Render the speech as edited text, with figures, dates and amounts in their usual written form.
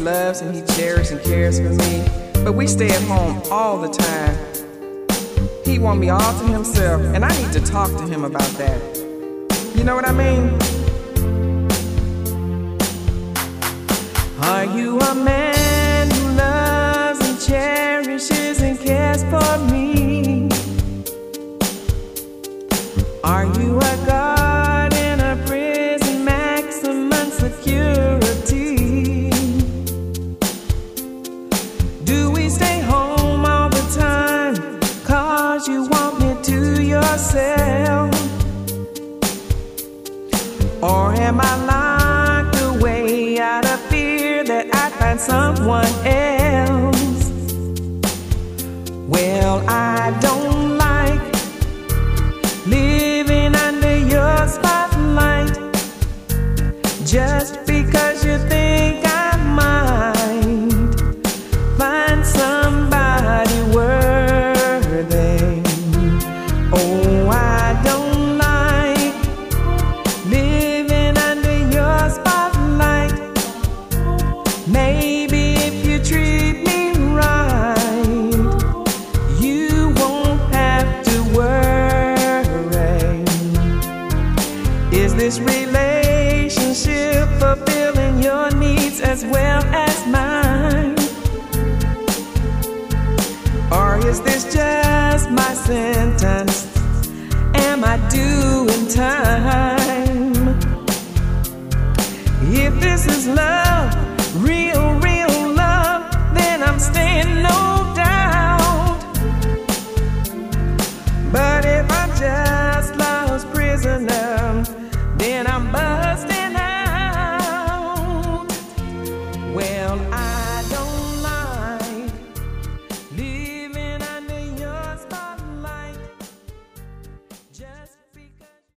loves and he cherishes and cares for me, but we stay at home all the time. He wants me all to himself, and I need to talk to him about that. You know what I mean? Are you a man who loves and cherishes and cares for me? Are you a guard in a prison, maximum security? Do we stay home all the time 'cause you want me to yourself? Or am I locked away out of fear that I'd find someone else? Well, I don't like living under your spotlight just because you think I might find somebody worthy. Oh, I don't like living under your spotlight. Maybe if you treat me right, you won't have to worry. Is this relationship fulfilling your needs as well as mine? Or is this just my sentence? Am I doing time? If this is love,